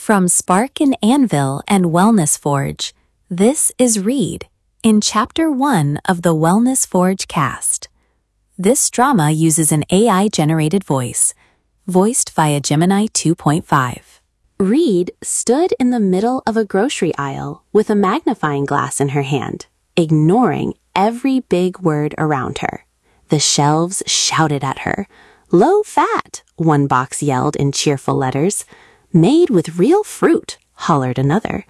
From Spark and Anvil and Wellness Forge, this is Read in Chapter 1 of the Wellness Forge cast. This drama uses an AI-generated voice, voiced via Gemini 2.5. Read stood in the middle of a grocery aisle with a magnifying glass in her hand, ignoring every big word around her. The shelves shouted at her. "Low fat," one box yelled in cheerful letters. "Made with real fruit," hollered another.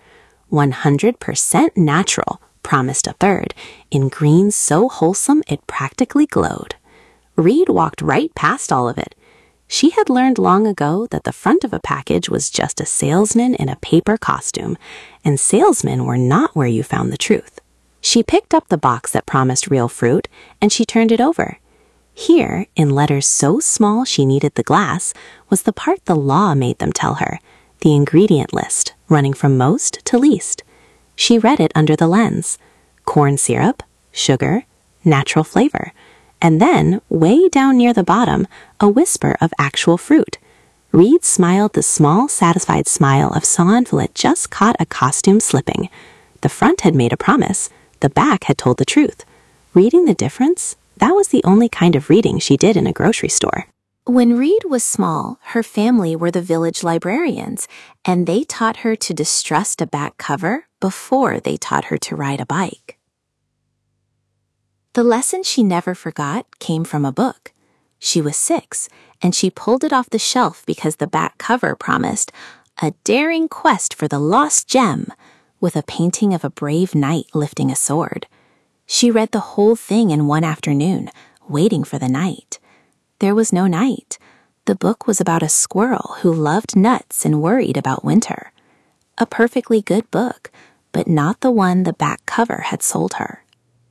"100% natural," promised a third, in green so wholesome it practically glowed. Read walked right past all of it. She had learned long ago that the front of a package was just a salesman in a paper costume, and salesmen were not where you found the truth. She picked up the box that promised real fruit, and she turned it over. Here, in letters so small she needed the glass, was the part the law made them tell her, the ingredient list, running from most to least. She read it under the lens: corn syrup, sugar, natural flavor, and then, way down near the bottom, a whisper of actual fruit. Read smiled the small, satisfied smile of someone who had just caught a costume slipping. The front had made a promise, the back had told the truth. Reading the difference? That was the only kind of reading she did in a grocery store. When Read was small, her family were the village librarians, and they taught her to distrust a back cover before they taught her to ride a bike. The lesson she never forgot came from a book. She was 6, and she pulled it off the shelf because the back cover promised a daring quest for the lost gem, with a painting of a brave knight lifting a sword. She read the whole thing in one afternoon, waiting for the night. There was no night. The book was about a squirrel who loved nuts and worried about winter. A perfectly good book, but not the one the back cover had sold her.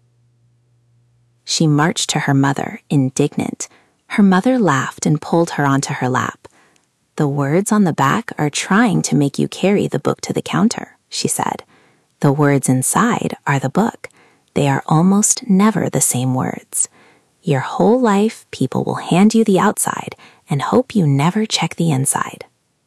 She marched to her mother, indignant. Her mother laughed and pulled her onto her lap. "The words on the back are trying to make you carry the book to the counter," she said. "The words inside are the book. They are almost never the same words. Your whole life, people will hand you the outside and hope you never check the inside."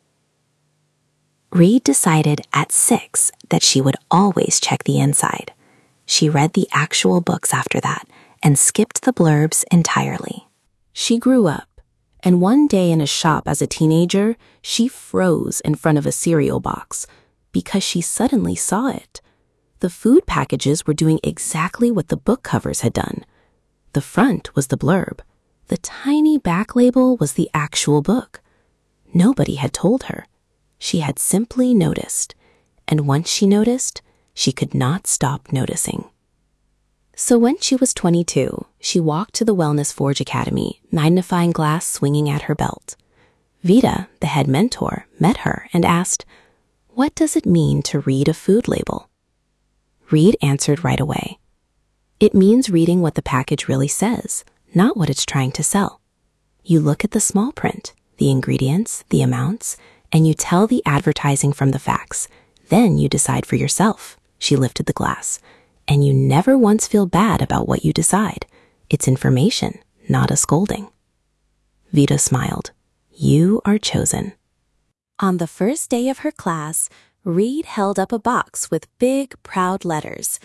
Read decided at 6 that she would always check the inside. She read the actual books after that and skipped the blurbs entirely. She grew up, and one day in a shop as a teenager, she froze in front of a cereal box because she suddenly saw it. The food packages were doing exactly what the book covers had done. The front was the blurb. The tiny back label was the actual book. Nobody had told her. She had simply noticed, and once she noticed, she could not stop noticing. So when she was 22, she walked to the Wellness Forge Academy, magnifying glass swinging at her belt. Vita, the head mentor, met her and asked, "What does it mean to read a food label?" Read answered right away. "It means reading what the package really says, not what it's trying to sell. You look at the small print, the ingredients, the amounts, and you tell the advertising from the facts. Then you decide for yourself." She lifted the glass. "And you never once feel bad about what you decide. It's information, not a scolding." Vita smiled. "You are chosen." On the first day of her class, Read held up a box with big, proud letters.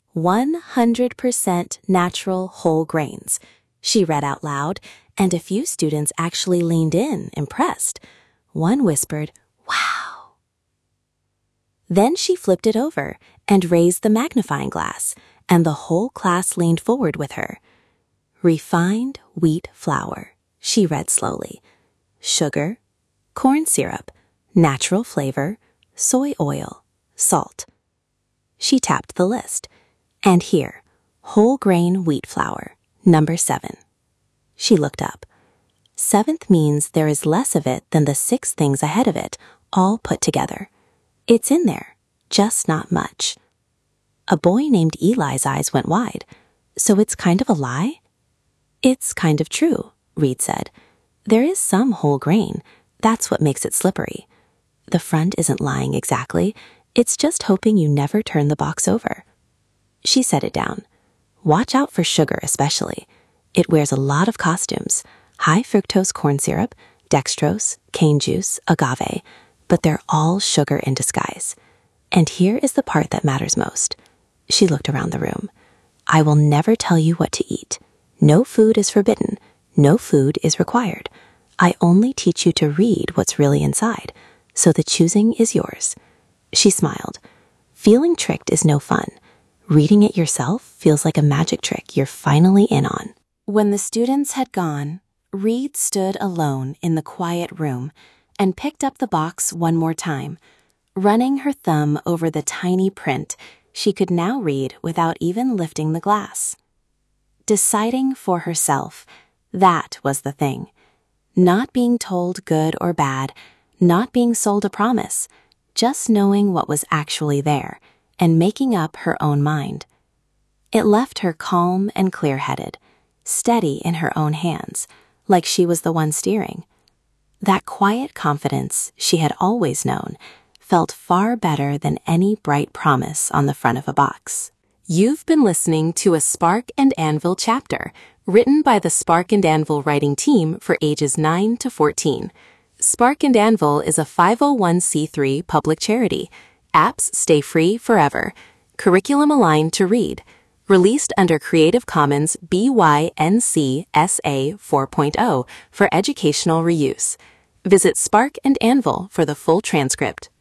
100% natural whole grains. She read out loud, and a few students actually leaned in, impressed. One whispered, "Wow." Then she flipped it over and raised the magnifying glass, and the whole class leaned forward with her. "Refined wheat flour," she read slowly. "Sugar, corn syrup, natural flavor, soy oil, salt." She tapped the list. "And here, whole grain wheat flour, number 7. She looked up. 7th means there is less of it than the 6 things ahead of it, all put together. It's in there, just not much. A boy named Eli's eyes went wide. "So it's kind of a lie?" "It's kind of true," Read said. "There is some whole grain. That's what makes it slippery. The front isn't lying exactly. It's just hoping you never turn the box over." She set it down. "Watch out for sugar especially. It wears a lot of costumes. High fructose corn syrup, dextrose, cane juice, agave. but they're all sugar in disguise. And here is the part that matters most. She looked around the room. I will never tell you what to eat. No food is forbidden. No food is required. I only teach you to read what's really inside, so the choosing is yours. She smiled. Feeling tricked is no fun. Reading it yourself feels like a magic trick you're finally in on. When the students had gone, Reed stood alone in the quiet room and picked up the box one more time. Running her thumb over the tiny print, she could now read without even lifting the glass. Deciding for herself, that was the thing. Not being told good or bad, not being sold a promise, just knowing what was actually there and making up her own mind. It left her calm and clear-headed, steady in her own hands, like she was the one steering. That quiet confidence she had always known felt far better than any bright promise on the front of a box. You've been listening to a Spark and Anvil chapter, written by the Spark and Anvil writing team for ages 9 to 14. Spark and Anvil is a 501c3 public charity. Apps stay free forever. Curriculum aligned to read. Released under Creative Commons BY-NC SA 4.0 for educational reuse. Visit Spark and Anvil for the full transcript.